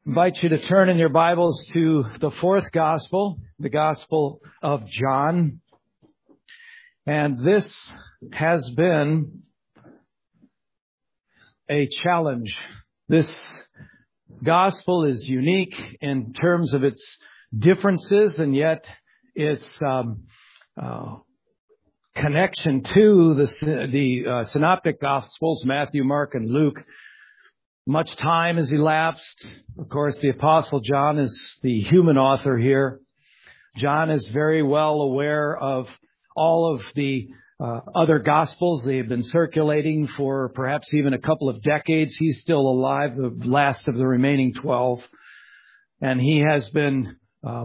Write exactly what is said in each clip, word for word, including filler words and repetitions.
invite you to turn in your Bibles to the fourth gospel, the Gospel of John. And this has been a challenge. This gospel is unique in terms of its differences, and yet its um, uh, connection to the, the uh, synoptic gospels, Matthew, Mark, and Luke. Much time has elapsed. Of course, the Apostle John is the human author here. John is very well aware of all of the uh, other gospels. They have been circulating for perhaps even a couple of decades. He's still alive, the last of the remaining twelve. And he has been uh,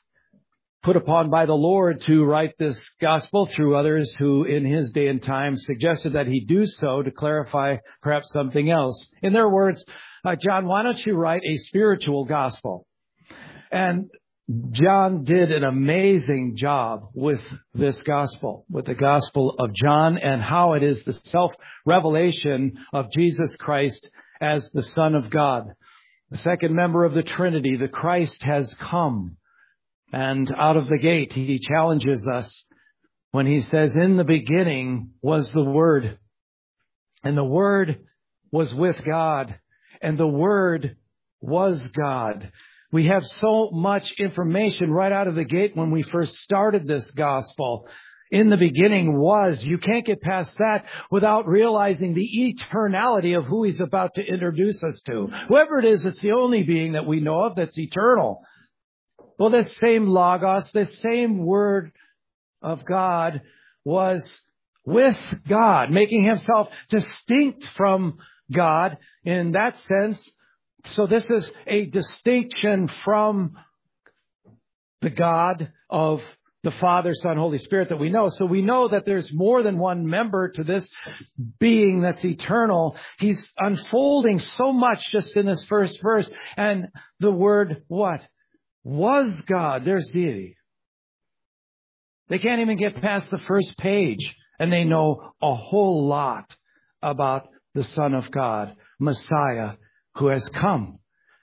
put upon by the Lord to write this gospel through others who in his day and time suggested that he do so to clarify perhaps something else. In their words, uh, John, why don't you write a spiritual gospel? And John did an amazing job with this gospel, with the Gospel of John, and how it is the self-revelation of Jesus Christ as the Son of God. The second member of the Trinity, the Christ has come. And out of the gate, he challenges us when he says, in the beginning was the Word, and the Word was with God, and the Word was God. We have so much information right out of the gate when we first started this gospel. In the beginning was, you can't get past that without realizing the eternality of who he's about to introduce us to. Whoever it is, it's the only being that we know of that's eternal. Well, this same Logos, this same Word of God was with God, making himself distinct from God in that sense. So this is a distinction from the God of the Father, Son, Holy Spirit that we know. So we know that there's more than one member to this being that's eternal. He's unfolding so much just in this first verse. And the word what? Was God. There's deity. They can't even get past the first page, and they know a whole lot about the Son of God, Messiah, who has come.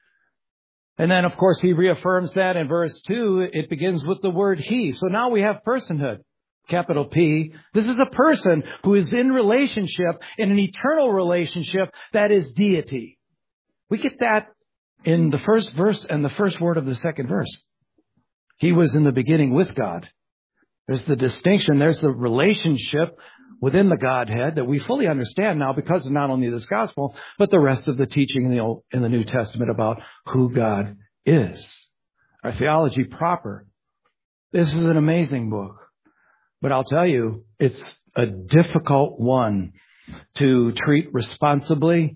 And then, of course, he reaffirms that in verse two. It begins with the word he. So now we have personhood, capital P. This is a person who is in relationship, in an eternal relationship that is deity. We get that in the first verse and the first word of the second verse. He was in the beginning with God. There's the distinction. There's the relationship within the Godhead that we fully understand now because of not only this gospel, but the rest of the teaching in the Old, in the New Testament about who God is. Our theology proper. This is an amazing book. But I'll tell you, it's a difficult one to treat responsibly,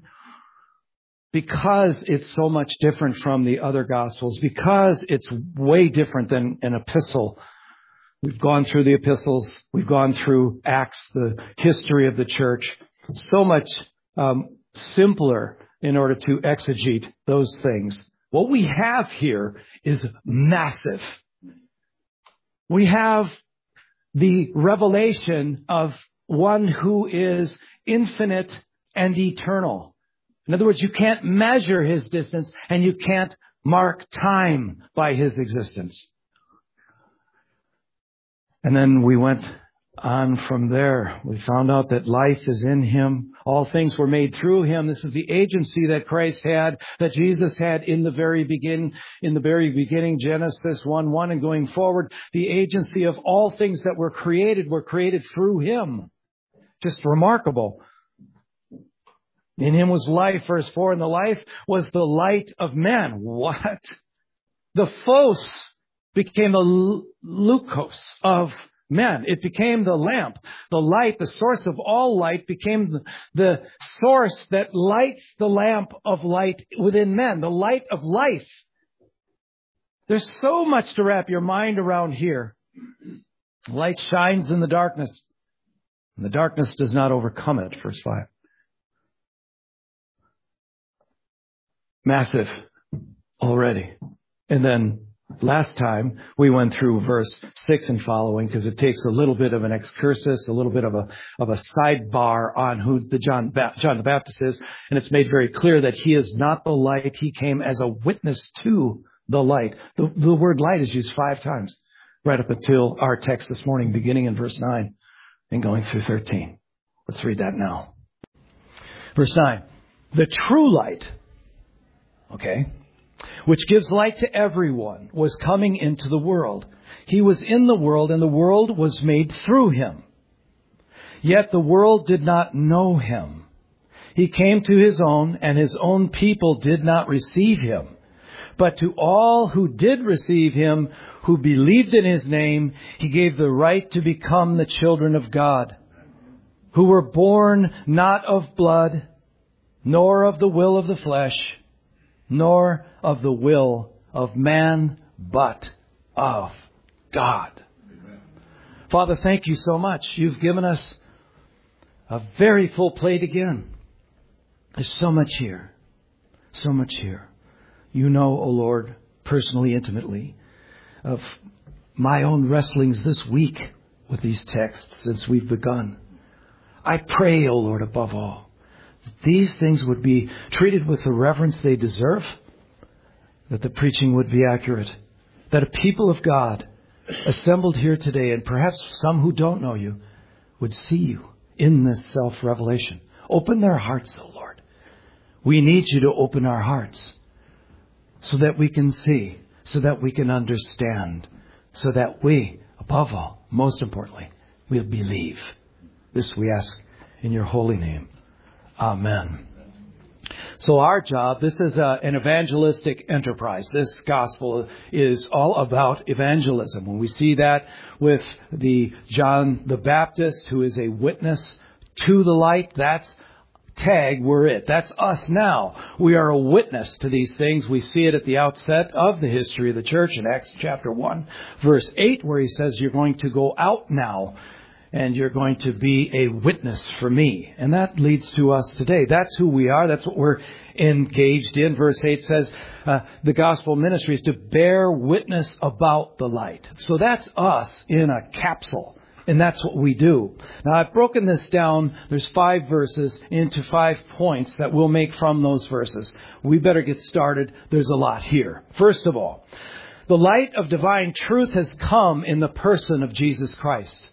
because it's so much different from the other Gospels, because it's way different than an epistle. We've gone through the epistles. We've gone through Acts, the history of the church. So much um, simpler in order to exegete those things. What we have here is massive. We have the revelation of one who is infinite and eternal. In other words, you can't measure his distance, and you can't mark time by his existence. And then we went on from there. We found out that life is in him. All things were made through him. This is the agency that Christ had, that Jesus had in the very beginning, in the very beginning, Genesis one one, and going forward, the agency of all things that were created were created through him. Just remarkable. In him was life, verse four, and the life was the light of men. What? The phos became the lukos of men. It became the lamp. The light, the source of all light, became the, the source that lights the lamp of light within men, the light of life. There's so much to wrap your mind around here. Light shines in the darkness, and the darkness does not overcome it, verse five. Massive already. And then Last time we went through verse six and following because it takes a little bit of an excursus, a little bit of a of a sidebar on who the John ba- John the Baptist is, and it's made very clear that he is not the light. He came as a witness to the light. The, the word light is used five times right up until our text this morning, beginning in verse nine and going through thirteen. Let's read that now. Verse nine. The true light, okay, which gives light to everyone, was coming into the world. He was in the world, and the world was made through him. Yet the world did not know him. He came to his own, and his own people did not receive him. But to all who did receive him, who believed in his name, he gave the right to become the children of God, who were born not of blood, nor of the will of the flesh, nor of the will of man, but of God. Amen. Father, thank you so much. You've given us a very full plate again. There's so much here. So much here. You know, O Lord, personally, intimately, of my own wrestlings this week with these texts since we've begun. I pray, O Lord, above all, these things would be treated with the reverence they deserve, that the preaching would be accurate, that a people of God assembled here today, and perhaps some who don't know you, would see you in this self-revelation. Open their hearts, O Lord. We need you to open our hearts so that we can see, so that we can understand, so that we, above all, most importantly, will believe. This we ask in your holy name. Amen. So our job, this is a, an evangelistic enterprise. This gospel is all about evangelism. When we see that with the John the Baptist, who is a witness to the light, that's tag, we're it. That's us now. We are a witness to these things. We see it at the outset of the history of the church in Acts chapter one, verse eight, where he says, you're going to go out now and you're going to be a witness for me. And that leads to us today. That's who we are. That's what we're engaged in. Verse eight says, uh, the gospel ministry is to bear witness about the light. So that's us in a capsule. And that's what we do. Now, I've broken this down. There's five verses into five points that we'll make from those verses. We better get started. There's a lot here. First of all, the light of divine truth has come in the person of Jesus Christ.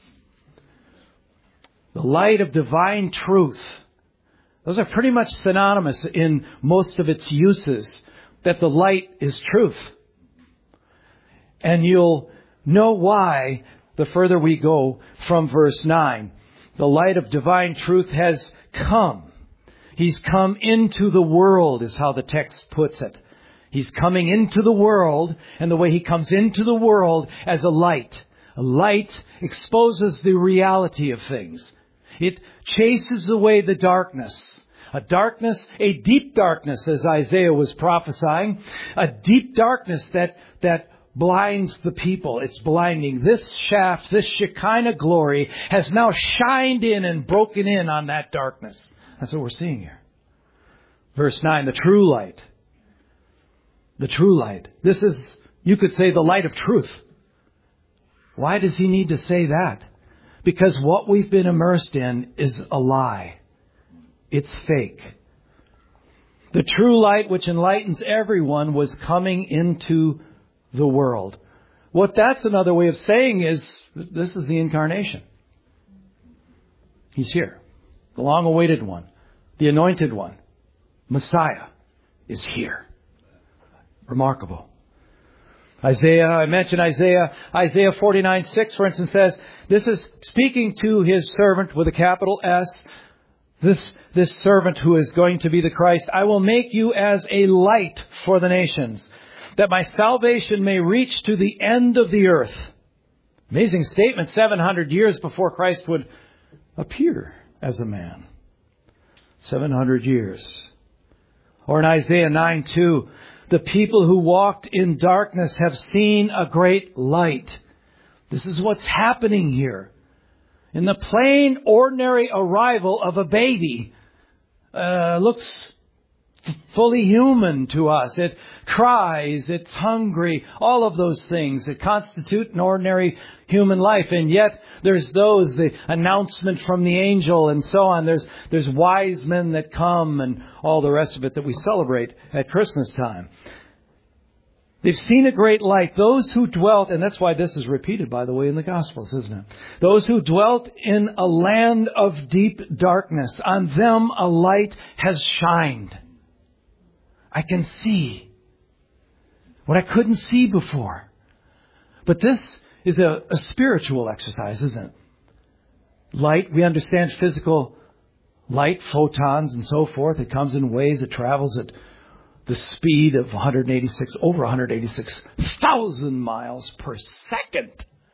The light of divine truth. Those are pretty much synonymous in most of its uses, that the light is truth. And you'll know why the further we go from verse nine. The light of divine truth has come. He's come into the world, is how the text puts it. He's coming into the world, and the way he comes into the world as a light. A light exposes the reality of things. It chases away the darkness. A darkness, a deep darkness, as Isaiah was prophesying. A deep darkness that, that blinds the people. It's blinding. This shaft, this Shekinah glory has now shined in and broken in on that darkness. That's what we're seeing here. Verse nine, the true light. The true light. This is, you could say, the light of truth. Why does he need to say that? Because what we've been immersed in is a lie. It's fake. The true light which enlightens everyone was coming into the world. What that's another way of saying is, this is the incarnation. He's here. The long-awaited one. The anointed one. Messiah is here. Remarkable. Isaiah, I mentioned Isaiah, Isaiah forty-nine six, for instance, says, this is speaking to his servant with a capital S, this, this servant who is going to be the Christ. I will make you as a light for the nations, that my salvation may reach to the end of the earth. Amazing statement, seven hundred years before Christ would appear as a man. seven hundred years. Or in Isaiah nine two, the people who walked in darkness have seen a great light. This is what's happening here. In the plain, ordinary arrival of a baby, uh, looks fully human to us. It cries, it's hungry, all of those things that constitute an ordinary human life. And yet there's those, the announcement from the angel and so on. There's, there's wise men that come and all the rest of it that we celebrate at Christmas time. They've seen a great light. Those who dwelt, and that's why this is repeated, by the way, in the Gospels, isn't it? Those who dwelt in a land of deep darkness, on them a light has shined. I can see what I couldn't see before. But this is a, a spiritual exercise, isn't it? Light, we understand physical light, photons and so forth. It comes in waves, it travels at the speed of one hundred eighty-six, over one hundred eighty-six thousand miles per second.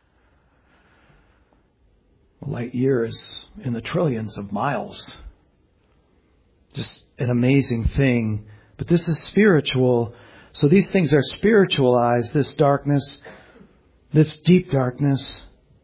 A light year is in the trillions of miles. Just an amazing thing. But this is spiritual. So these things are spiritualized, this darkness, this deep darkness.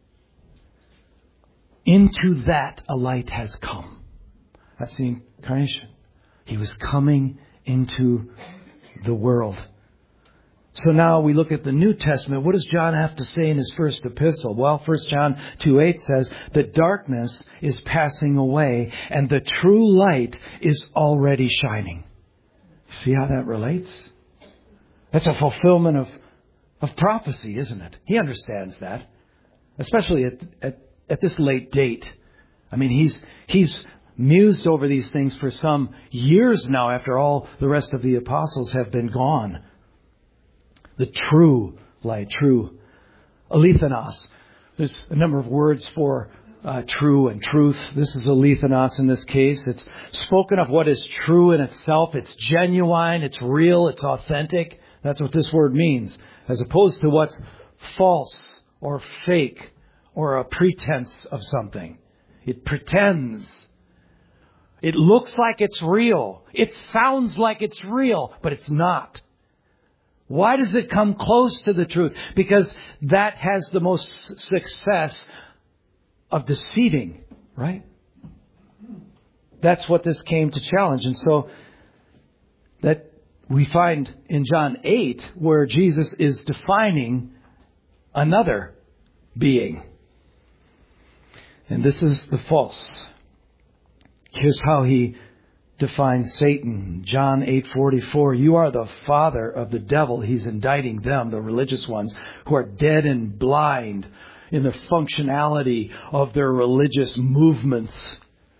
Into that a light has come. That's the incarnation. He was coming into the world. So now we look at the New Testament. What does John have to say in his first epistle? Well, First John two eight says that darkness is passing away and the true light is already shining. See how that relates? That's a fulfillment of, of prophecy, isn't it? He understands that, especially at, at, at this late date. I mean, he's he's mused over these things for some years now after all the rest of the apostles have been gone. The true light, true. Alethanos. There's a number of words for uh, true and truth. This is alethanos in this case. It's spoken of what is true in itself. It's genuine, it's real, it's authentic. That's what this word means. As opposed to what's false or fake or a pretense of something. It pretends. It looks like it's real. It sounds like it's real, but it's not. Why does it come close to the truth? Because that has the most success of deceiving, right? That's what this came to challenge. And so that we find in John eight where Jesus is defining another being. And this is the false. Here's how he defines Satan. John eight forty-four. You are the father of the devil. He's indicting them, the religious ones, who are dead and blind in the functionality of their religious movements.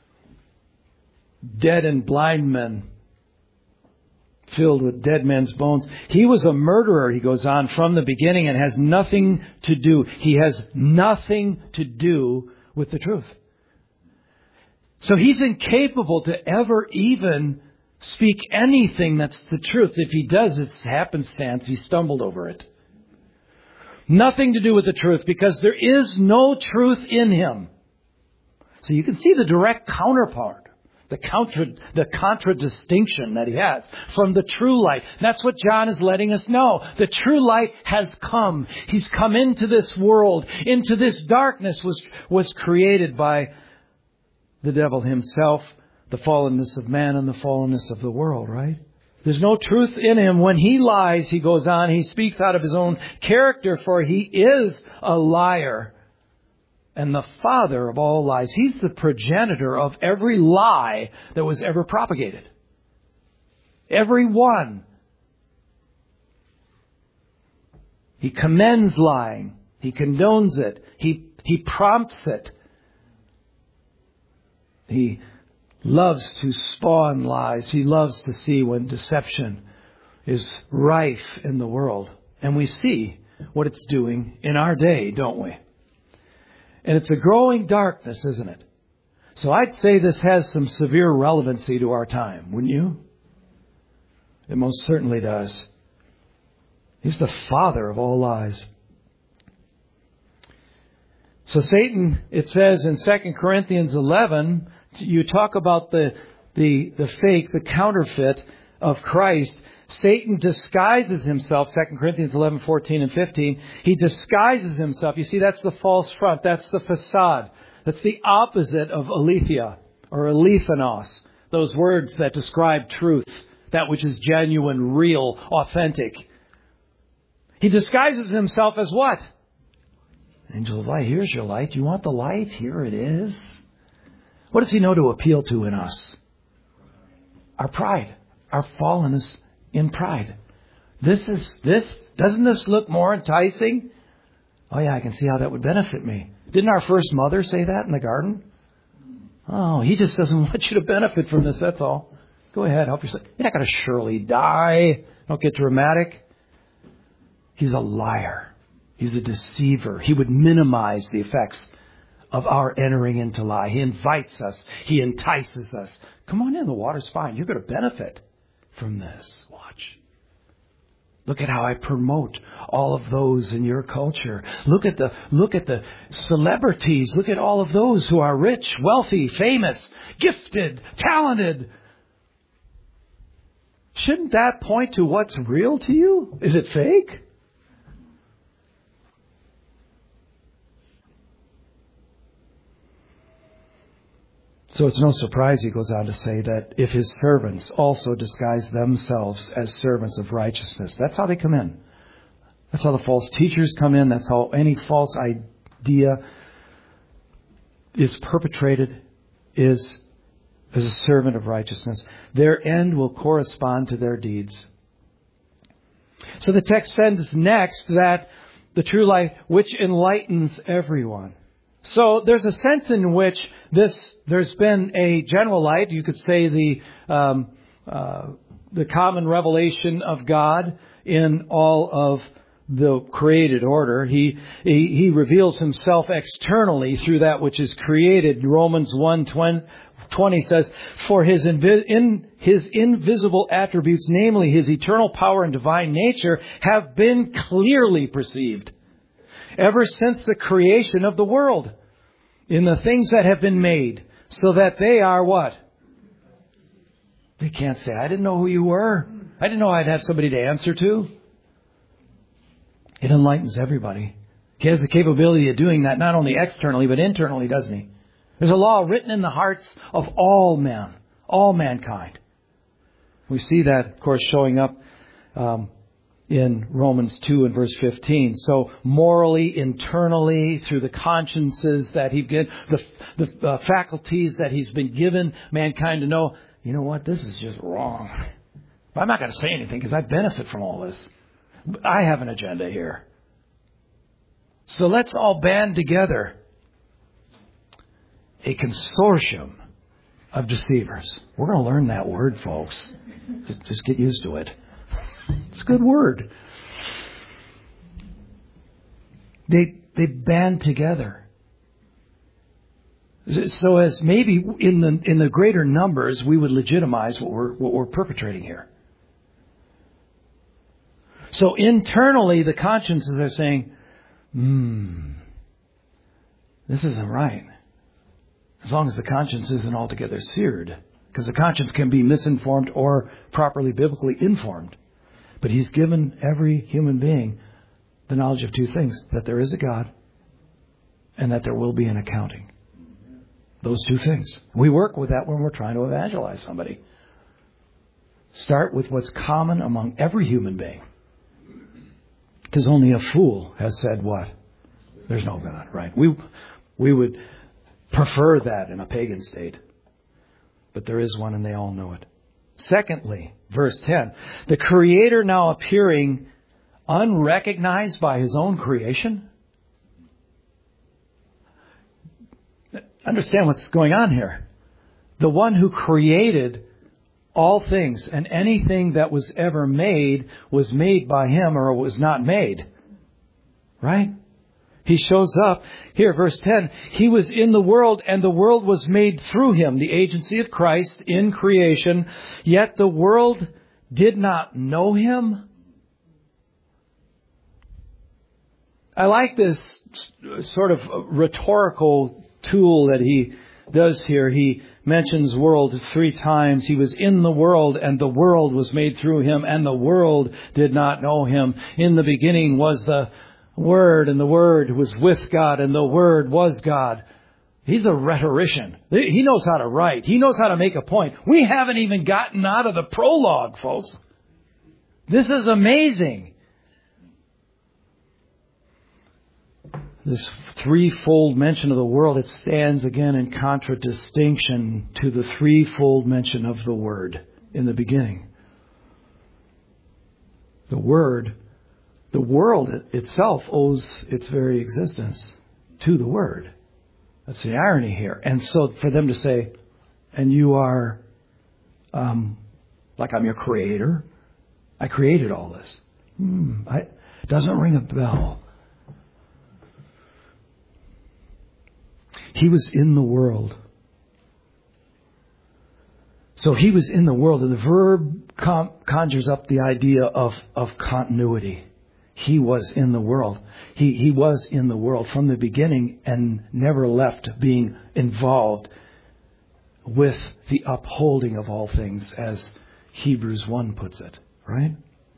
Dead and blind men, filled with dead men's bones. He was a murderer, he goes on, from the beginning and has nothing to do. He has nothing to do with the truth. So he's incapable to ever even speak anything that's the truth. If he does, it's happenstance. He stumbled over it. Nothing to do with the truth because there is no truth in him. So you can see the direct counterpart, the contra, the contradistinction that he has from the true light. That's what John is letting us know. The true light has come. He's come into this world, into this darkness was, was created by the devil himself, the fallenness of man and the fallenness of the world, right? There's no truth in him. When he lies, he goes on, he speaks out of his own character, for he is a liar and the father of all lies. He's the progenitor of every lie that was ever propagated. Every one. He commends lying. He condones it. He, he prompts it. He loves to spawn lies. He loves to see when deception is rife in the world. And we see what it's doing in our day, don't we? And it's a growing darkness, isn't it? So I'd say this has some severe relevancy to our time, wouldn't you? It most certainly does. He's the father of all lies. So Satan, it says in Second Corinthians eleven, you talk about the, the, the fake, the counterfeit of Christ. Satan disguises himself, Second Corinthians eleven, fourteen and fifteen. He disguises himself. You see, that's the false front. That's the facade. That's the opposite of aletheia or alethanos. Those words that describe truth. that which is genuine, real, authentic. He disguises himself as what? Angel of light. Here's your light. You want the light? Here it is. What does he know to appeal to in us? Our pride. Our fallenness in pride. This is, this, doesn't this look more enticing? Oh yeah, I can see how that would benefit me. Didn't our first mother say that in the garden? Oh, he just doesn't want you to benefit from this, that's all. Go ahead, help yourself. You're not going to surely die. Don't get dramatic. He's a liar. He's a deceiver. He would minimize the effects of our entering into lie. He invites us. He entices us. Come on in, the water's fine. You're going to benefit from this. Watch. Look at how I promote all of those in your culture. Look at the look at the celebrities. Look at all of those who are rich, wealthy, famous, gifted, talented. Shouldn't that point to what's real to you? Is it fake? So it's no surprise, he goes on to say, that if his servants also disguise themselves as servants of righteousness, that's how they come in. That's how the false teachers come in. That's how any false idea is perpetrated, is as a servant of righteousness. Their end will correspond to their deeds. So the text says next that the true light, which enlightens everyone. So there's a sense in which this, there's been a general light. You could say the um, uh, the common revelation of God in all of the created order. He, he he reveals himself externally through that which is created. Romans one twenty says, "For his invi- in his invisible attributes, namely his eternal power and divine nature, have been clearly perceived ever since the creation of the world, in the things that have been made, so that they are what?" They can't say, "I didn't know who you were. I didn't know I'd have somebody to answer to." It enlightens everybody. He has the capability of doing that not only externally, but internally, doesn't he? There's a law written in the hearts of all men, all mankind. We see that, of course, showing up um, in Romans two and verse fifteen. So morally, internally, through the consciences that He's given, the, the uh, faculties that He's been given mankind to know, you know what, this is just wrong. But I'm not going to say anything because I benefit from all this. I have an agenda here. So let's all band together. A consortium of deceivers. We're going to learn that word, folks. Just get used to it. It's a good word. They they band together, so as maybe in the in the greater numbers we would legitimize what we're what we're perpetrating here. So internally, the consciences are saying, "Hmm, this isn't right." As long as the conscience isn't altogether seared, because the conscience can be misinformed or properly biblically informed. But He's given every human being the knowledge of two things: that there is a God and that there will be an accounting. Those two things. We work with that when we're trying to evangelize somebody. Start with what's common among every human being. Because only a fool has said what? There's no God, right? We we would prefer that in a pagan state. But there is one and they all know it. Secondly, verse ten, the Creator now appearing unrecognized by His own creation. Understand what's going on here. The one who created all things and anything that was ever made was made by Him or it was not made. Right? He shows up here, verse ten. He was in the world and the world was made through Him, the agency of Christ in creation. Yet the world did not know Him. I like this sort of rhetorical tool that he does here. He mentions world three times. He was in the world and the world was made through Him and the world did not know Him. In the beginning was the Word, and the Word was with God, and the Word was God. He's a rhetorician. He knows how to write. He knows how to make a point. We haven't even gotten out of the prologue, folks. This is amazing. This threefold mention of the world, it stands again in contradistinction to the threefold mention of the Word in the beginning. The Word, the world itself owes its very existence to the Word. That's the irony here. And so for them to say, and you are, um, like I'm your creator. I created all this. Hmm, I, it doesn't ring a bell. He was in the world. So he was in the world, and the verb com- conjures up the idea of, of continuity. He was in the world. He, he was in the world from the beginning and never left being involved with the upholding of all things, as Hebrews one puts it, right?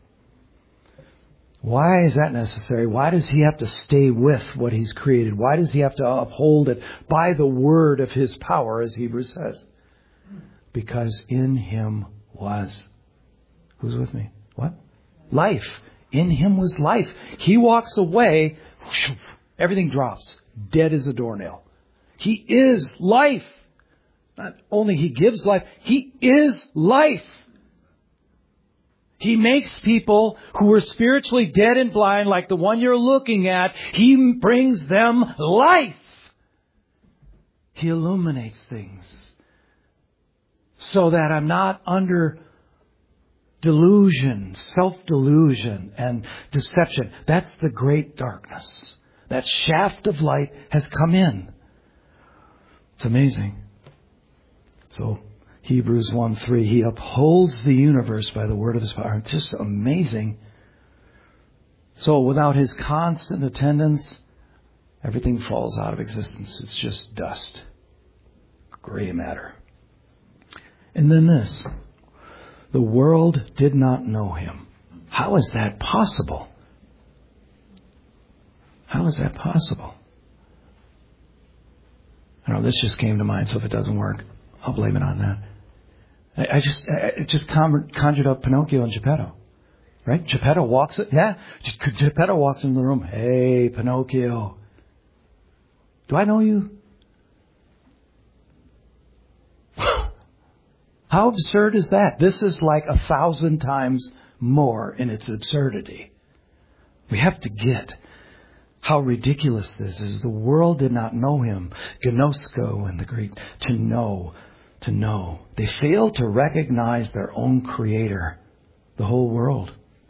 Why is that necessary? Why does he have to stay with what he's created? Why does he have to uphold it by the word of his power, as Hebrews says? Because in him was, who's with me? What? Life. In him was life. He walks away, everything drops. Dead as a doornail. He is life. Not only he gives life, he is life. He makes people who are spiritually dead and blind, like the one you're looking at, he brings them life. He illuminates things so that I'm not under delusion, self-delusion, and deception. That's the great darkness. That shaft of light has come in. It's amazing. So, Hebrews one three, he upholds the universe by the word of his power. It's just amazing. So, without his constant attendance, everything falls out of existence. It's just dust. Gray matter. And then this. The world did not know him. How is that possible? How is that possible? I don't know, this just came to mind, so if it doesn't work, I'll blame it on that. I, I just, I, it just conjured up Pinocchio and Geppetto. Right? Geppetto walks, yeah, Geppetto walks into the room. Hey, Pinocchio. Do I know you? How absurd is that? This is like a thousand times more in its absurdity. We have to get how ridiculous this is. The world did not know him. Gnosko in the Greek. To know. To know. They failed to recognize their own creator. The whole world.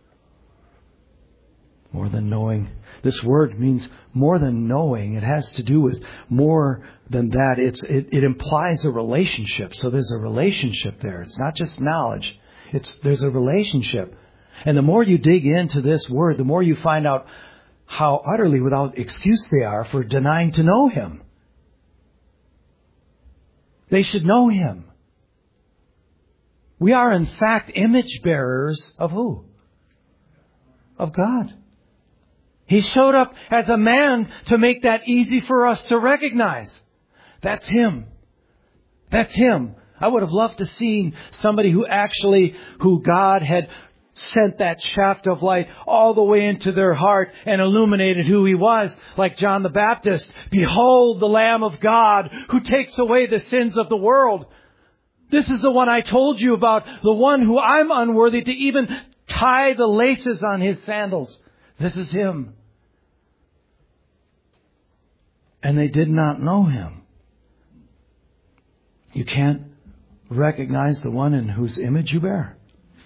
More than knowing. This word means more than knowing. It has to do with more than that. It's, it, it implies a relationship. So there's a relationship there. It's not just knowledge. It's, there's a relationship. And the more you dig into this word, the more you find out how utterly without excuse they are for denying to know him. They should know him. We are in fact image bearers of who? Of God. He showed up as a man to make that easy for us to recognize. That's him. That's him. I would have loved to see somebody who actually, who God had sent that shaft of light all the way into their heart and illuminated who he was, like John the Baptist. Behold the Lamb of God who takes away the sins of the world. This is the one I told you about, the one who I'm unworthy to even tie the laces on his sandals. This is him. And they did not know him. You can't recognize the one in whose image you bear.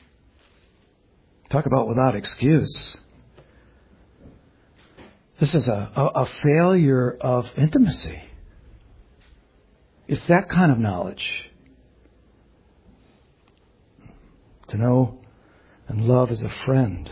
Talk about without excuse. This is a, a, a failure of intimacy. It's that kind of knowledge. To know and love as a friend.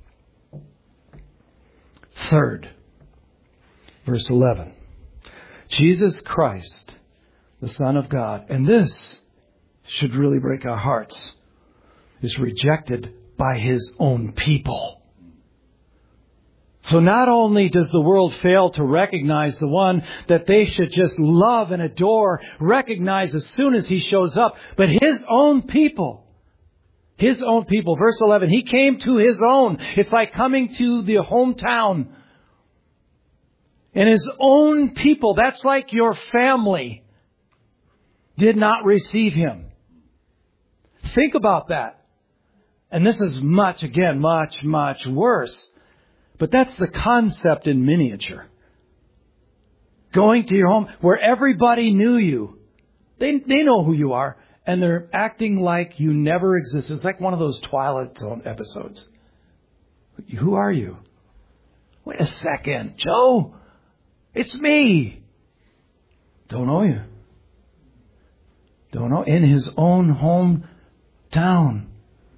Third, verse eleven. Jesus Christ, the Son of God, and this should really break our hearts, is rejected by his own people. So not only does the world fail to recognize the one that they should just love and adore, recognize as soon as He shows up, but His own people, His own people, verse eleven, He came to His own. It's like coming to the hometown. And His own people, that's like your family, did not receive Him. Think about that. And this is much, again, much, much worse. But that's the concept in miniature. Going to your home where everybody knew you. They, they know who you are. And they're acting like you never existed. It's like one of those Twilight Zone episodes. Who are you? Wait a second, Joe. It's me. Don't know you. Don't know. In his own hometown.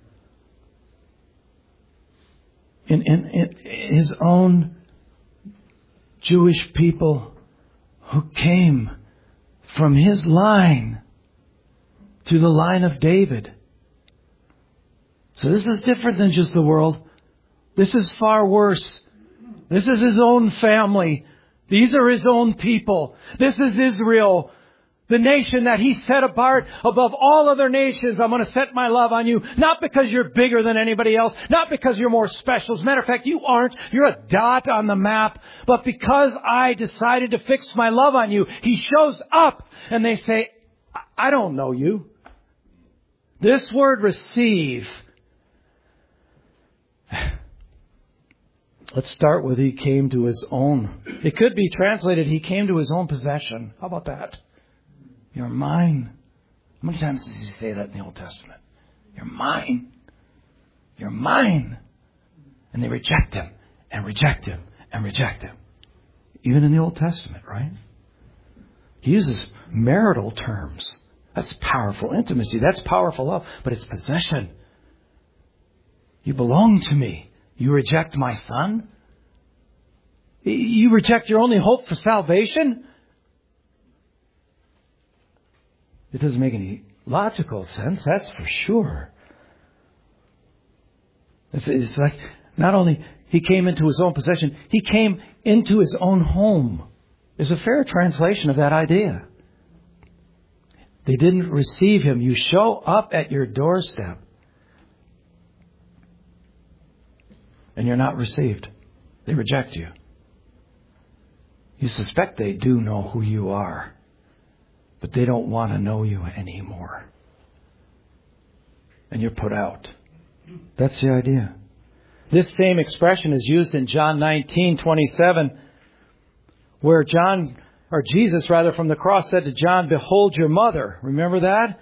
In, in, in his own Jewish people who came from his line to the line of David. So this is different than just the world. This is far worse. This is his own family. These are his own people. This is Israel, the nation that He set apart above all other nations. I'm going to set my love on you. Not because you're bigger than anybody else. Not because you're more special. As a matter of fact, you aren't. You're a dot on the map. But because I decided to fix my love on you, He shows up and they say, I don't know you. This word receive. Let's start with He came to His own. It could be translated, He came to His own possession. How about that? You're mine. How many times does He say that in the Old Testament? You're mine. You're mine. And they reject Him and reject Him and reject Him. Even in the Old Testament, right? He uses marital terms. That's powerful intimacy. That's powerful love. But it's possession. You belong to me. You reject my Son? You reject your only hope for salvation? It doesn't make any logical sense, that's for sure. It's, it's like not only He came into His own possession, He came into His own home. Is a fair translation of that idea. They didn't receive Him. You show up at your doorstep and you're not received. They reject you. You suspect they do know who you are, but they don't want to know you anymore. And you're put out. That's the idea. This same expression is used in John nineteen twenty-seven, where John, or Jesus rather, from the cross said to John, "Behold your mother." Remember that?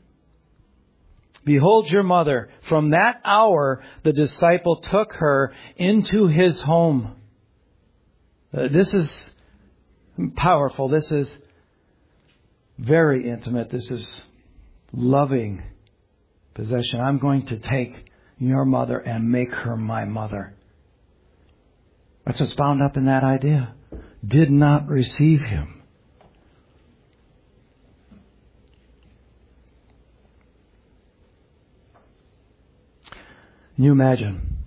"Behold your mother." From that hour, the disciple took her into his home. Uh, this is powerful. This is very intimate. This is loving possession. I'm going to take your mother and make her my mother. That's what's bound up in that idea. Did not receive Him. Can you imagine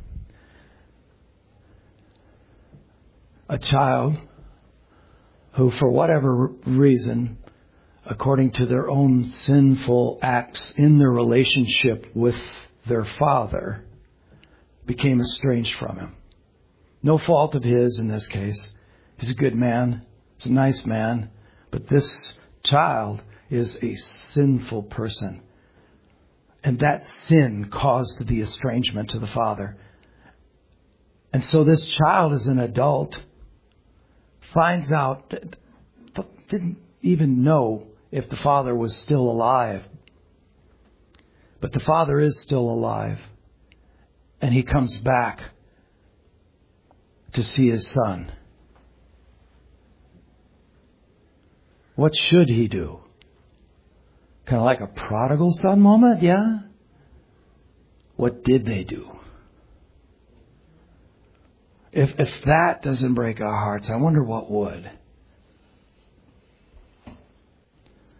a child who, for whatever reason, according to their own sinful acts in their relationship with their father, became estranged from him? No fault of his in this case. He's a good man. He's a nice man. But this child is a sinful person. And that sin caused the estrangement to the father. And so this child, as an adult, finds out, didn't even know if the father was still alive. But the father is still alive. And he comes back to see his son. What should he do? Kind of like a prodigal son moment, yeah? What did they do? If if that doesn't break our hearts, I wonder what would.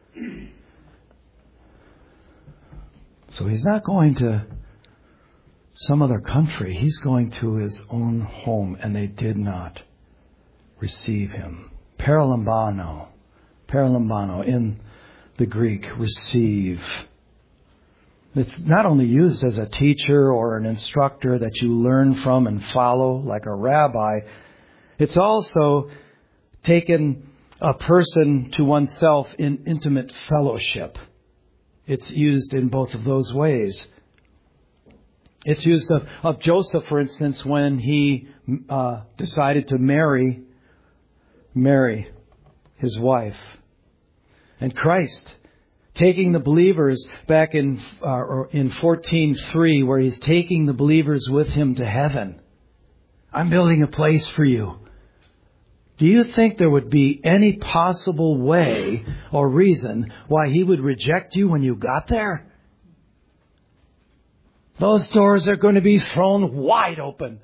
So he's not going to some other country. He's going to his own home, and they did not receive him. Paralambano. Paralambano in the Greek, receive. It's not only used as a teacher or an instructor that you learn from and follow like a rabbi. It's also taken a person to oneself in intimate fellowship. It's used in both of those ways. It's used of, of Joseph, for instance, when he uh, decided to marry Mary, his wife. And Christ, taking the believers back in uh, or in fourteen three, where He's taking the believers with Him to heaven. I'm building a place for you. Do you think there would be any possible way or reason why He would reject you when you got there? Those doors are going to be thrown wide open.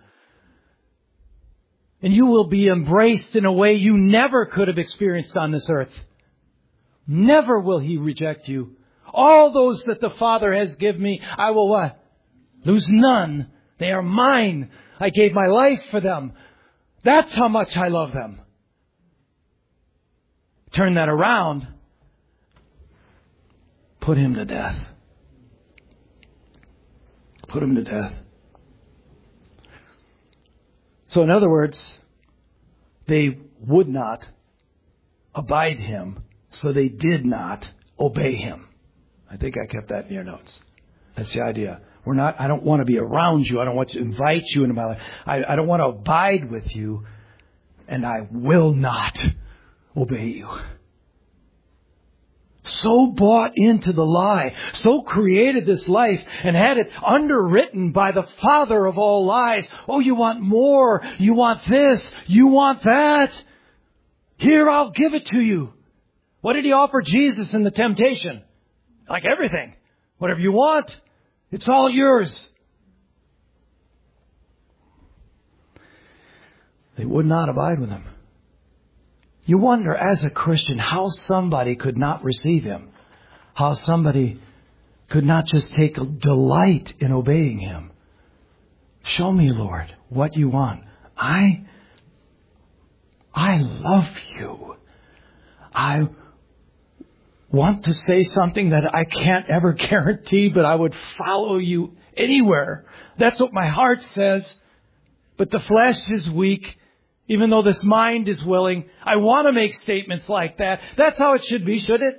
And you will be embraced in a way you never could have experienced on this earth. Never will He reject you. All those that the Father has given me, I will what? Lose none. They are mine. I gave my life for them. That's how much I love them. Turn that around. Put him to death. Put him to death. So in other words, they would not abide him, so they did not obey him. I think I kept that in your notes. That's the idea. We're not, I don't want to be around you. I don't want to invite you into my life. I, I don't want to abide with you, and I will not obey you. So bought into the lie, so created this life and had it underwritten by the father of all lies. Oh, you want more. You want this. You want that. Here, I'll give it to you. What did he offer Jesus in the temptation? Like everything. Whatever you want, it's all yours. They would not abide with him. You wonder, as a Christian, how somebody could not receive him. How somebody could not just take delight in obeying him. Show me, Lord, what you want. I, I love you. I want to say something that I can't ever guarantee, but I would follow you anywhere. That's what my heart says. But the flesh is weak. Even though this mind is willing, I want to make statements like that. That's how it should be, should it?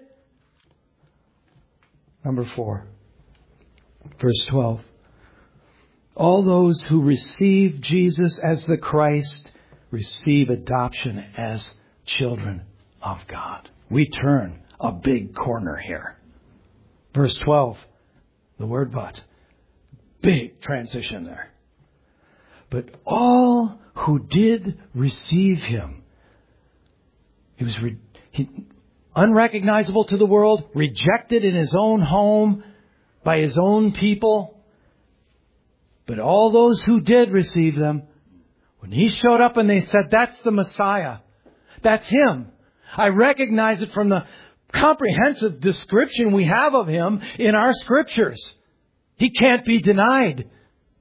Number four, verse twelve. All those who receive Jesus as the Christ receive adoption as children of God. We turn a big corner here. Verse twelve, the word but. Big transition there. But all who did receive him, he was re- he, unrecognizable to the world, rejected in his own home by his own people. But all those who did receive them, when he showed up and they said, that's the Messiah, that's him. I recognize it from the comprehensive description we have of him in our scriptures. He can't be denied.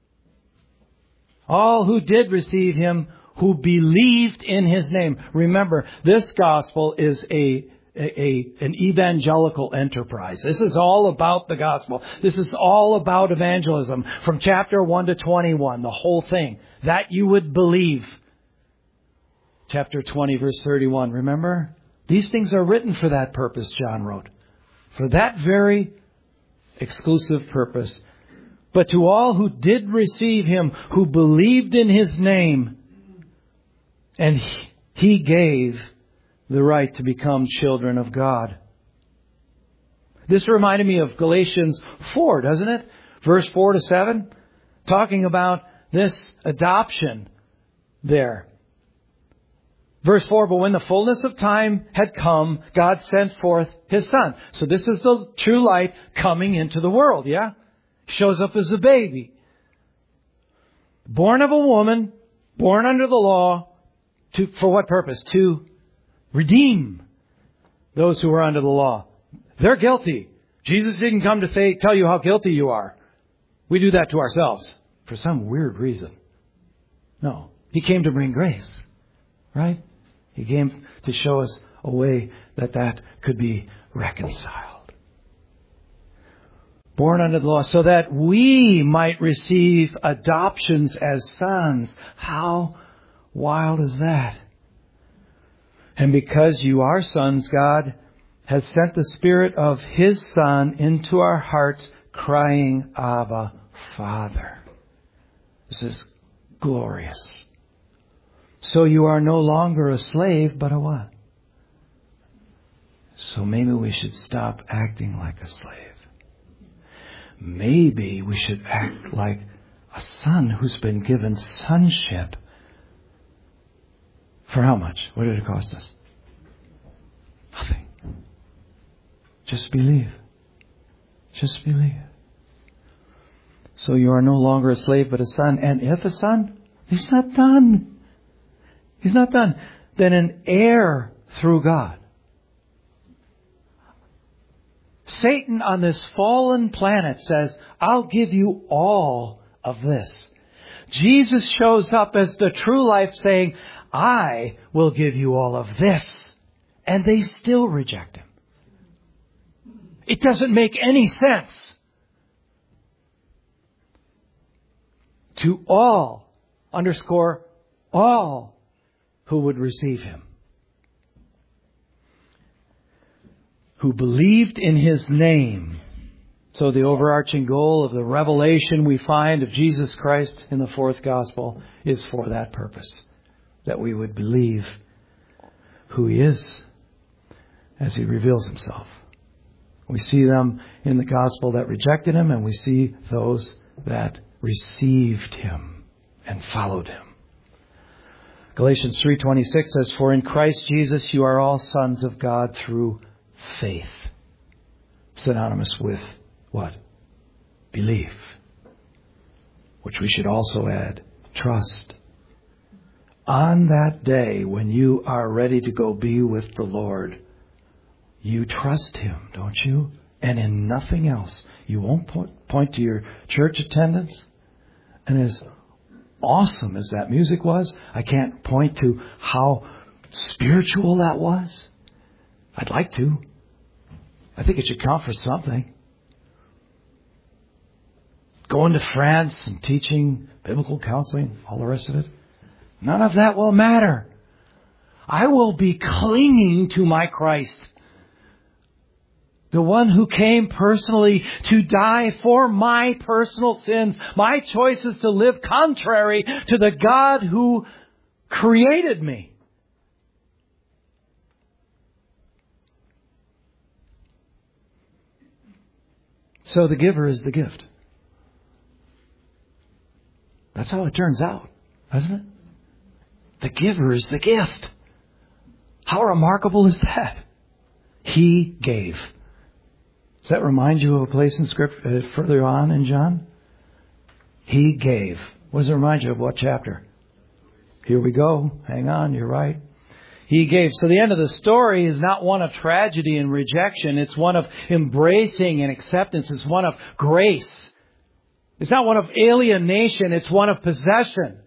All who did receive him, who believed in his name. Remember, this gospel is a, a, a an evangelical enterprise. This is all about the gospel. This is all about evangelism. From chapter one to twenty-one, the whole thing. That you would believe. Chapter twenty, verse thirty-one. Remember? These things are written for that purpose, John wrote. For that very exclusive purpose. But to all who did receive him, who believed in his name, and he gave the right to become children of God. This reminded me of Galatians four, doesn't it? Verse four to seven, talking about this adoption there. Verse four, but when the fullness of time had come, God sent forth his Son. So this is the true light coming into the world, yeah? Shows up as a baby. Born of a woman, born under the law, to, for what purpose? To redeem those who are under the law. They're guilty. Jesus didn't come to say, tell you how guilty you are. We do that to ourselves. for some weird reason. No. He came to bring grace. Right? He came to show us a way that that could be reconciled. Born under the law so that we might receive adoptions as sons. How wild is that? And because you are sons, God has sent the Spirit of His Son into our hearts, crying, Abba, Father. This is glorious. So you are no longer a slave, but a what? So maybe we should stop acting like a slave. Maybe we should act like a son who's been given sonship. For how much? What did it cost us? Nothing. Just believe. Just believe. So you are no longer a slave, but a son. And if a son, he's not done. He's not done. Then an heir through God. Satan on this fallen planet says, I'll give you all of this. Jesus shows up as the true life saying, I will give you all of this. And they still reject Him. It doesn't make any sense. To all, underscore, all who would receive Him, who believed in His name. So the overarching goal of the revelation we find of Jesus Christ in the fourth gospel is for that purpose, that we would believe who He is as He reveals Himself. We see them in the gospel that rejected Him, and we see those that received Him and followed Him. Galatians three twenty-six says, For in Christ Jesus you are all sons of God through faith. Synonymous with what? Belief. Which we should also add, trust. On that day when you are ready to go be with the Lord, you trust Him, don't you? And in nothing else. You won't point to your church attendance. And as awesome as that music was, I can't point to how spiritual that was. I'd like to. I think it should count for something. Going to France and teaching biblical counseling, all the rest of it. None of that will matter. I will be clinging to my Christ. The one who came personally to die for my personal sins. My choice is to live contrary to the God who created me. So the giver is the gift. That's how it turns out, doesn't it? The giver is the gift. How remarkable is that? He gave. Does that remind you of a place in Scripture uh, further on in John? He gave. What does it remind you of? What chapter? Here we go. Hang on, you're right. He gave. So the end of the story is not one of tragedy and rejection. It's one of embracing and acceptance. It's one of grace. It's not one of alienation. It's one of possession.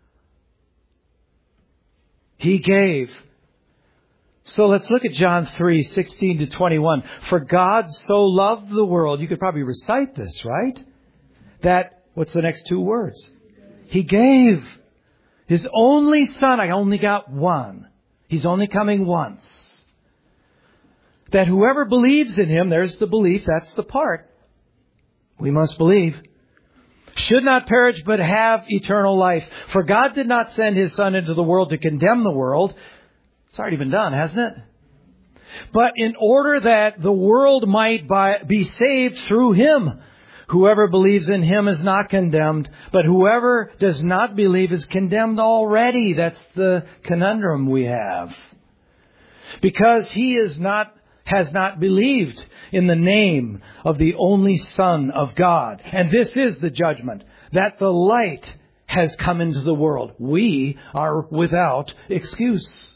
He gave. So let's look at John three, sixteen to twenty-one. For God so loved the world. You could probably recite this, right? That, what's the next two words? He gave His only Son. I only got one. He's only coming once. That whoever believes in Him, there's the belief, that's the part. We must believe. Should not perish but have eternal life. For God did not send His Son into the world to condemn the world. It's already been done, hasn't it? But in order that the world might be saved through Him. Whoever believes in Him is not condemned, but whoever does not believe is condemned already. That's the conundrum we have. Because he is not, has not believed in the name of the only Son of God. And this is the judgment, that the light has come into the world. We are without excuse.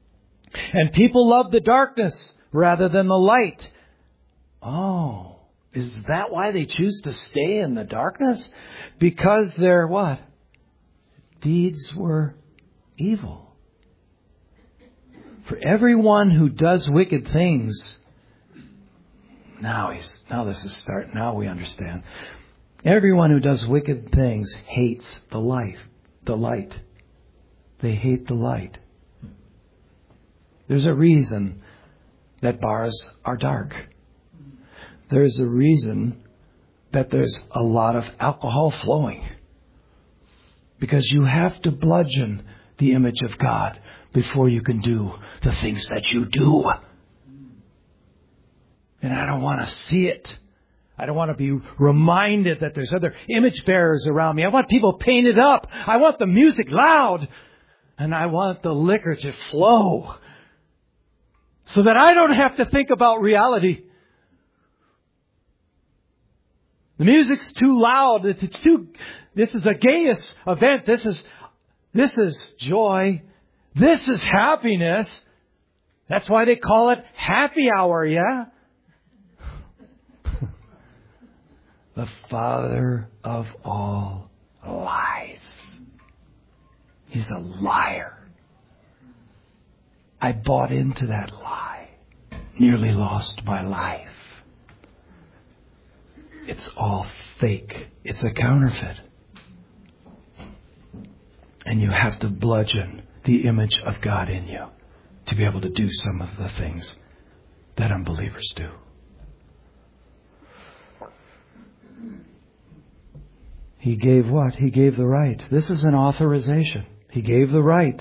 And people love the darkness rather than the light. Oh. is that why they choose to stay in the darkness? Because their what? Deeds were evil. For everyone who does wicked things, now he's now this is start. Now we understand. Everyone who does wicked things hates the light. The light. They hate the light. There's a reason that bars are dark. There's a reason that there's a lot of alcohol flowing. Because you have to bludgeon the image of God before you can do the things that you do. And I don't want to see it. I don't want to be reminded that there's other image bearers around me. I want people painted up. I want the music loud. And I want the liquor to flow. So that I don't have to think about reality. The music's too loud. It's too. This is a gayest event. This is this is joy. This is happiness. That's why they call it happy hour, yeah? The father of all lies. He's a liar. I bought into that lie. Nearly lost my life. It's all fake. It's a counterfeit. And you have to bludgeon the image of God in you to be able to do some of the things that unbelievers do. He gave what? He gave the right. This is an authorization. He gave the right.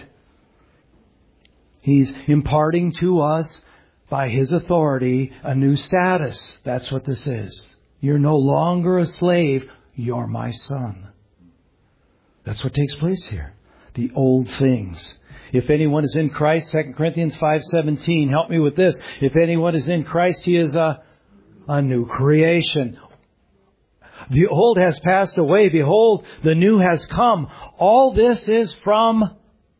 He's imparting to us, by His authority, a new status. That's what this is. You're no longer a slave. You're my son. That's what takes place here. The old things. If anyone is in Christ, Second Corinthians five seventeen, help me with this. If anyone is in Christ, he is a, a new creation. The old has passed away. Behold, the new has come. All this is from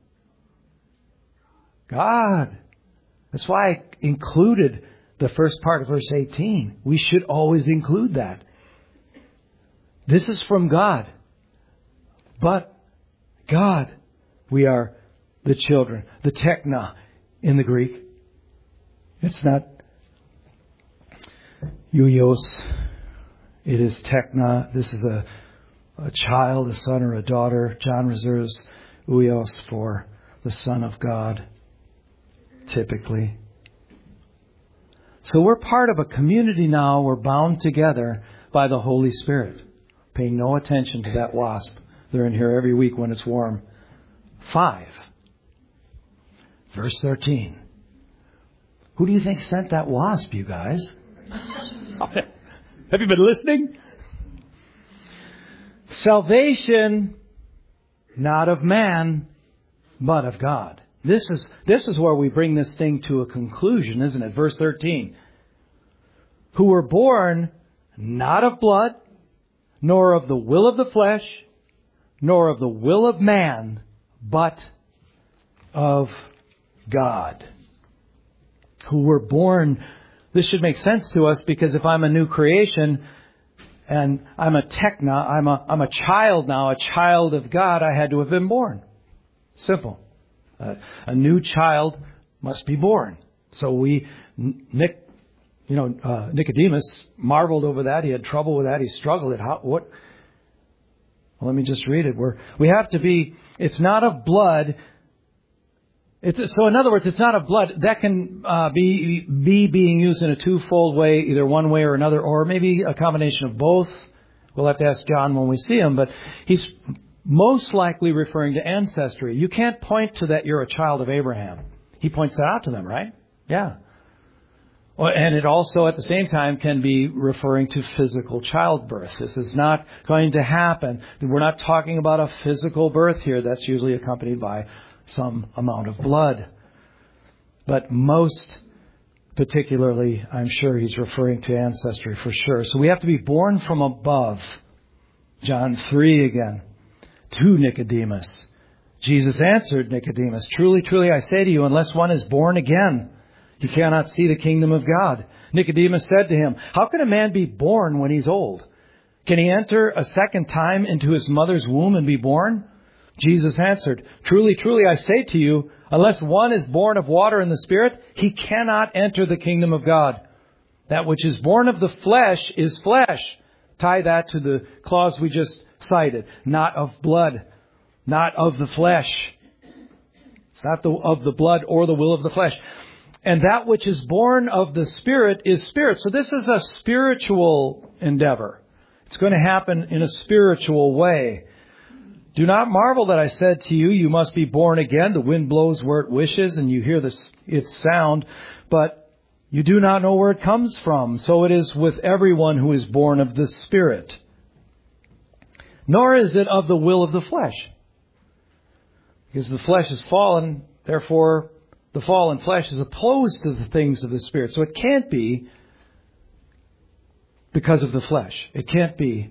God. That's why I included the first part of verse eighteen. We should always include that. This is from God. But God, we are the children. The tekna in the Greek. It's not huios. It is tekna. This is a, a child, a son or a daughter. John reserves huios for the Son of God, typically. So we're part of a community now. We're bound together by the Holy Spirit. Pay no attention to that wasp. They're in here every week when it's warm. Five. Verse thirteen. Who do you think sent that wasp, you guys? Have you been listening? Salvation, not of man, but of God. This is, this is where we bring this thing to a conclusion, isn't it? Verse thirteen. Who were born not of blood, nor of the will of the flesh, nor of the will of man, but of God. Who were born. This should make sense to us, because if I'm a new creation and I'm a tekna, I'm a, I'm a child now, a child of God, I had to have been born. Simple. Uh, a new child must be born. So we, Nick, you know, uh, Nicodemus marveled over that. He had trouble with that. He struggled at how, what. Well, let me just read it. We're, we have to be, it's not of blood. It's, so in other words, it's not of blood. That can uh, be, be being used in a twofold way, either one way or another, or maybe a combination of both. We'll have to ask John when we see him, but he's most likely referring to ancestry. You can't point to that you're a child of Abraham. He points that out to them, right? Yeah. Well, and it also at the same time can be referring to physical childbirth. This is not going to happen. We're not talking about a physical birth here. That's usually accompanied by some amount of blood. But most particularly, I'm sure he's referring to ancestry for sure. So we have to be born from above. John three again. To Nicodemus. Jesus answered Nicodemus, truly, truly, I say to you, unless one is born again, he cannot see the kingdom of God. Nicodemus said to him, "How can a man be born when he's old? Can he enter a second time into his mother's womb and be born?" Jesus answered, "Truly, truly, I say to you, unless one is born of water and the Spirit, he cannot enter the kingdom of God. That which is born of the flesh is flesh." Tie that to the clause we just cited. Not of blood, not of the flesh. It's not the, of the blood or the will of the flesh. And that which is born of the Spirit is spirit. So this is a spiritual endeavor. It's going to happen in a spiritual way. "Do not marvel that I said to you, you must be born again. The wind blows where it wishes, and you hear this, its sound, but you do not know where it comes from. So it is with everyone who is born of the Spirit. Nor is it of the will of the flesh." Because the flesh is fallen, therefore the fallen flesh is opposed to the things of the Spirit. So it can't be because of the flesh. It can't be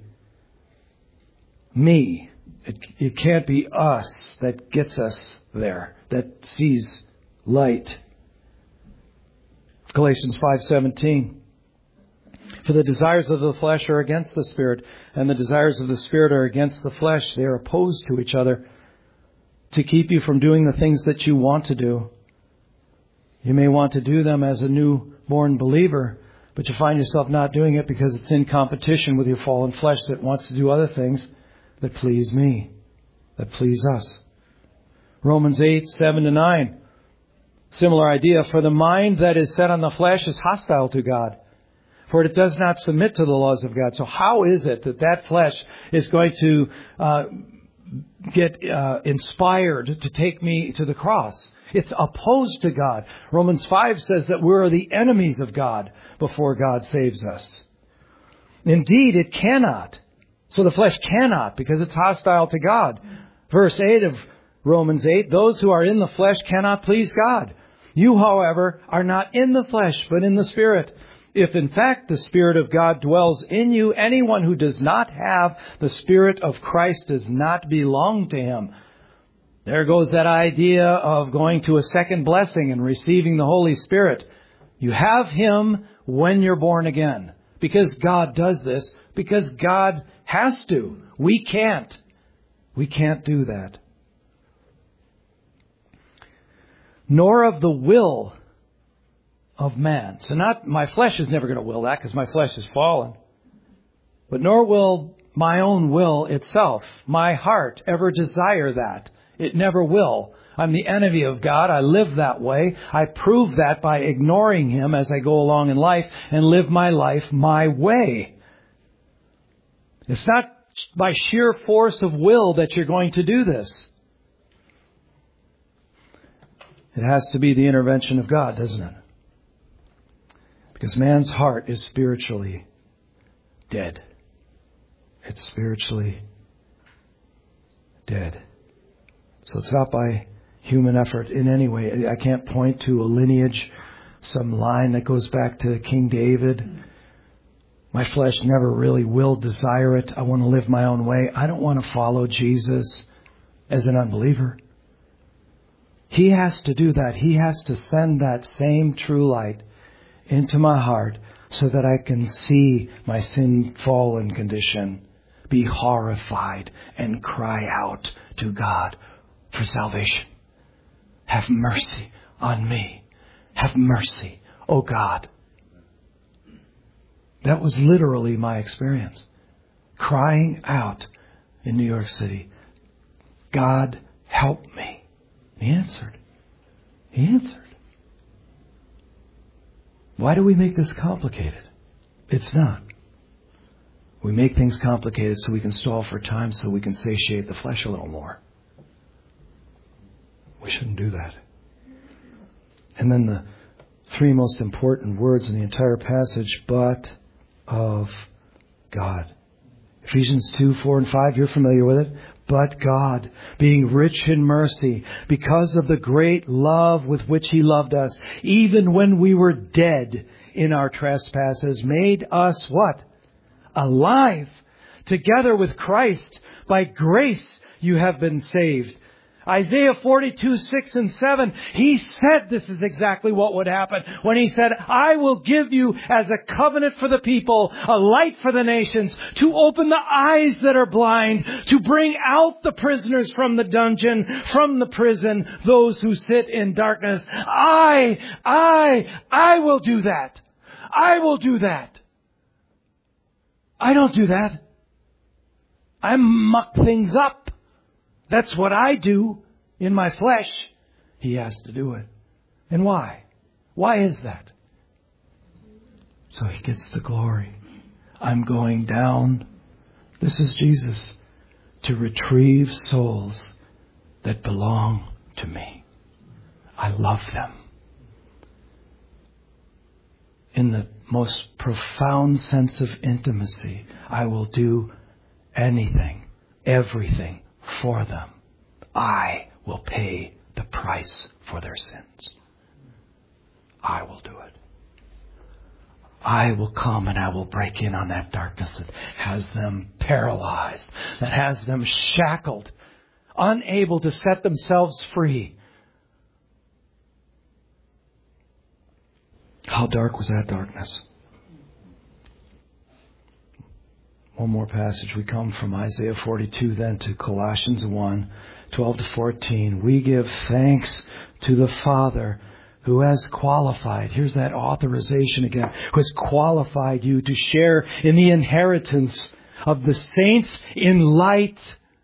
me. It, it can't be us that gets us there, that sees light. Galatians five seventeen. "For the desires of the flesh are against the Spirit, and the desires of the Spirit are against the flesh. They are opposed to each other to keep you from doing the things that you want to do." You may want to do them as a newborn believer, but you find yourself not doing it because it's in competition with your fallen flesh that wants to do other things that please me, that please us. Romans eight, seven to nine. Similar idea. "For the mind that is set on the flesh is hostile to God, for it does not submit to the laws of God." So how is it that that flesh is going to uh, get uh, inspired to take me to the cross? It's opposed to God. Romans five says that we're the enemies of God before God saves us. Indeed, it cannot. So the flesh cannot, because it's hostile to God. Verse eight of Romans eight, "Those who are in the flesh cannot please God. You, however, are not in the flesh, but in the Spirit. If in fact the Spirit of God dwells in you, anyone who does not have the Spirit of Christ does not belong to Him." There goes that idea of going to a second blessing and receiving the Holy Spirit. You have Him when you're born again. Because God does this. Because God has to. We can't. We can't do that. "Nor of the will of man." So not, my flesh is never going to will that because my flesh is fallen. "But nor will my own will itself, my heart, ever desire that." It never will. I'm the enemy of God. I live that way. I prove that by ignoring Him as I go along in life and live my life my way. It's not by sheer force of will that you're going to do this. It has to be the intervention of God, doesn't it? Because man's heart is spiritually dead. It's spiritually dead. So it's not by human effort in any way. I can't point to a lineage, some line that goes back to King David. My flesh never really will desire it. I want to live my own way. I don't want to follow Jesus as an unbeliever. He has to do that. He has to send that same true light into my heart so that I can see my sin-fallen condition, be horrified, and cry out to God for salvation. Have mercy on me. Have mercy, oh God. That was literally my experience. Crying out in New York City, "God, help me." He answered. He answered. Why do we make this complicated? It's not. We make things complicated so we can stall for time, so we can satiate the flesh a little more. We shouldn't do that. And then the three most important words in the entire passage, "but of God." Ephesians two, four, and five, you're familiar with it. "But God, being rich in mercy, because of the great love with which He loved us, even when we were dead in our trespasses, made us" what? "Alive together with Christ. By grace you have been saved." Isaiah forty-two, six and seven, He said this is exactly what would happen when He said, I will give you as a covenant for the people, a light for the nations, to open the eyes that are blind, to bring out the prisoners from the dungeon, from the prison, those who sit in darkness. I, I, I will do that. I will do that. I don't do that. I muck things up. That's what I do in my flesh. He has to do it. And why? Why is that? So He gets the glory. I'm going down. This is Jesus. To retrieve souls that belong to me. I love them. In the most profound sense of intimacy, I will do anything, everything for them. I will pay the price for their sins. I will do it. I will come and I will break in on that darkness that has them paralyzed, that has them shackled, unable to set themselves free. How dark was that darkness? One more passage. We come from Isaiah forty-two then to Colossians one, twelve to fourteen. We give thanks to the Father who has qualified, here's that authorization again, who has qualified you to share in the inheritance of the saints in light.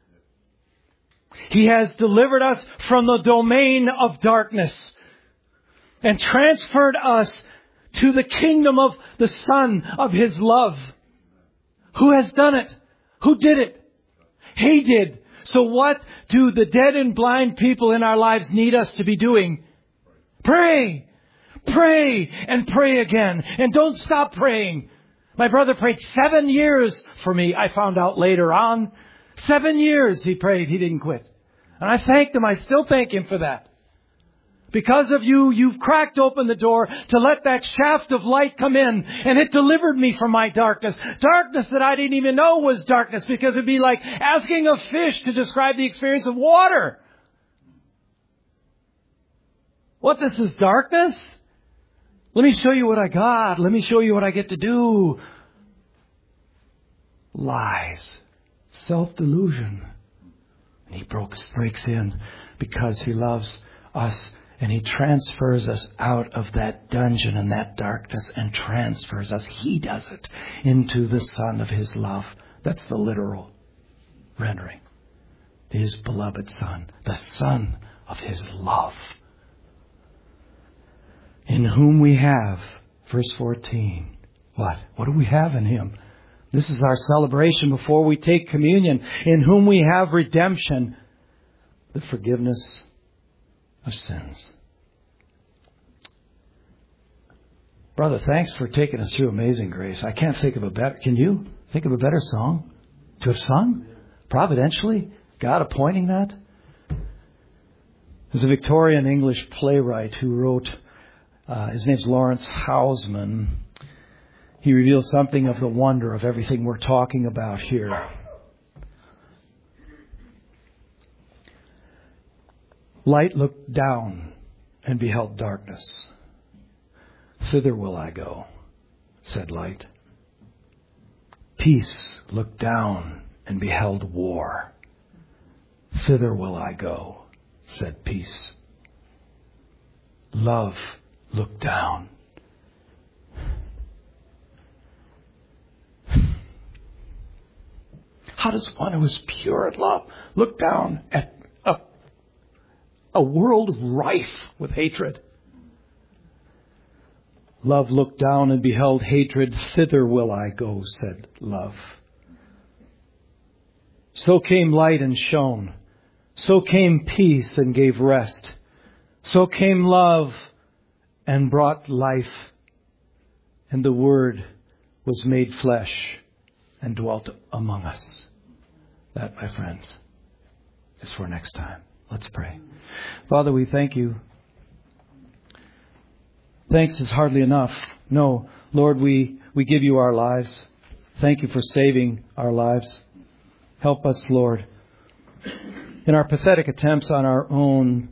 He has delivered us from the domain of darkness and transferred us to the kingdom of the Son of His love. Who has done it? Who did it? He did. So what do the dead and blind people in our lives need us to be doing? Pray. Pray and pray again. And don't stop praying. My brother prayed seven years for me. I found out later on. Seven years he prayed. He didn't quit. And I thanked him. I still thank him for that. Because of you, you've cracked open the door to let that shaft of light come in. And it delivered me from my darkness. Darkness that I didn't even know was darkness. Because it would be like asking a fish to describe the experience of water. What, this is darkness? Let me show you what I got. Let me show you what I get to do. Lies. Self-delusion. And He breaks, breaks in because He loves us. And He transfers us out of that dungeon and that darkness and transfers us. He does it into the Son of His love. That's the literal rendering. His beloved Son. The Son of His love. In whom we have, verse fourteen, what? What do we have in Him? This is our celebration before we take communion. In whom we have redemption, the forgiveness of sins. Brother, thanks for taking us through Amazing Grace. I can't think of a better, can you think of a better song to have sung? Providentially? God appointing that? There's a Victorian English playwright who wrote, uh, his name's Lawrence Hausman. He reveals something of the wonder of everything we're talking about here. Light looked down and beheld darkness. Thither will I go, said light. Peace looked down and beheld war. Thither will I go, said peace. Love looked down. How does one who is pure at love look down at a, a world rife with hatred? Love looked down and beheld hatred. Thither will I go, said love. So came light and shone. So came peace and gave rest. So came love and brought life. And the Word was made flesh and dwelt among us. That, my friends, is for next time. Let's pray. Father, we thank You. Thanks is hardly enough. No, Lord, we, we give You our lives. Thank You for saving our lives. Help us, Lord, in our pathetic attempts on our own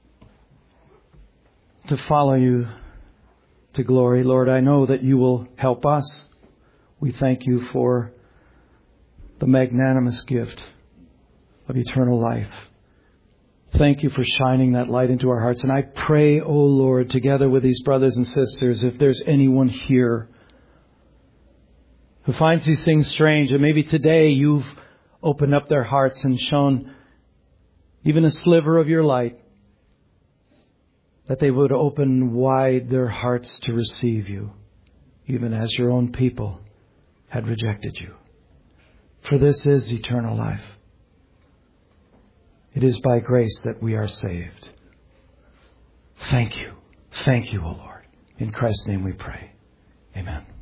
to follow you to glory, Lord, I know that you will help us. We thank you for the magnanimous gift of eternal life. Thank you for shining that light into our hearts. And I pray, O Lord, together with these brothers and sisters, if there's anyone here who finds these things strange, and maybe today you've opened up their hearts and shown even a sliver of your light, that they would open wide their hearts to receive you, even as your own people had rejected you. For this is eternal life. It is by grace that we are saved. Thank you. Thank you, O Lord. In Christ's name we pray. Amen.